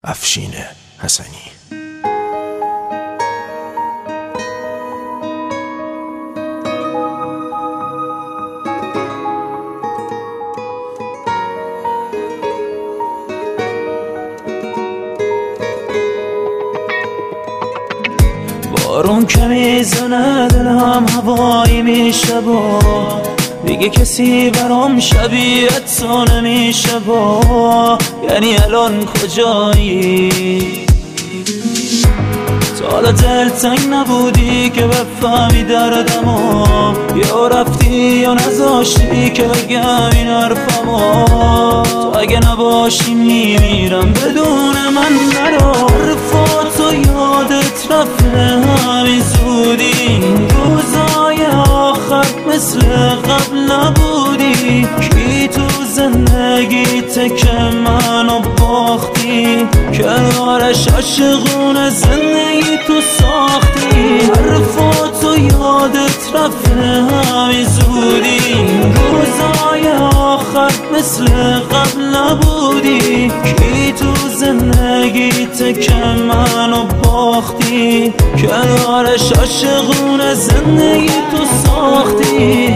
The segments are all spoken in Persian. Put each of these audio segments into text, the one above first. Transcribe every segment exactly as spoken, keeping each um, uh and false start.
افشین حسنی. بارون که میزنه دلم هوایی میشه با دیگه کسی برام شبیه تو نمیشه با یعنی الان کجایی؟ تا حالا دلتنگ نبودی که بفهمی دردمو، یا رفتی یا نذاشتی که بگم این حرفمو. تو اگه نباشی میمیرم بدون من نرو. حرفاتو یادت رفته همین زودی، این روزای آخر مثل قبل نبودی. کی تو زندگیت که منو باختی، کنارش عاشقونه زندگی تو ساختی. حرفاتو یادت رفته همین زودی، این روزای آخر مثل قبل نبودی. کی تو زندگیت که منو باختی، کنارش عاشقونه زندگی تو ساختی.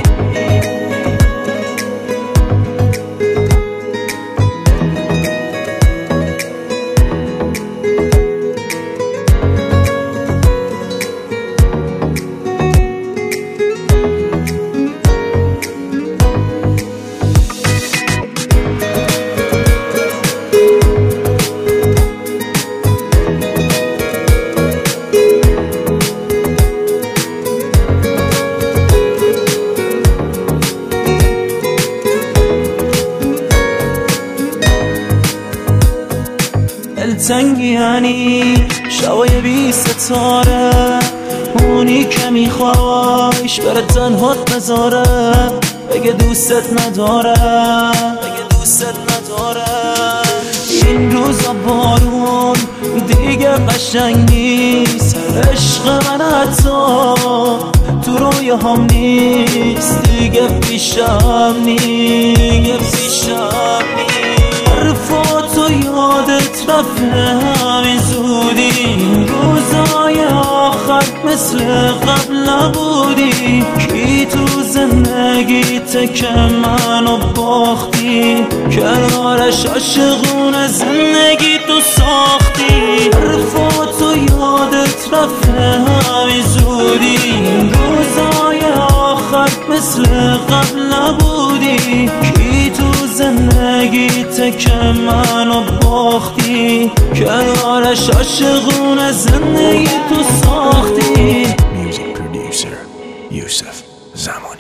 دلتنگی یعنی شبای بی ستاره، اونی که میخوایش بره تنهات نذاره. بگه دوستت نداره، بگه دوستت نداره. این روزا بارون دیگه قشنگ نیست، عشق من حتی تو روی هم نیست. دیگه پیشم نیست، پیشم نیست. حرفاتو یادت رفته همین زودی، این روزای آخر مثل قبل نبودی. کی تو زندگیت که منو باختی، کنارش عاشقونه زندگی تو ساختی. حرفاتو یادت رفته همین زودی، این روزای آخر مثل قبل نبودی. کی تو زندگیت که منو باختی، کنارش عاشقونه زندگی تو ساختی. Music producer Yusuf Zamani.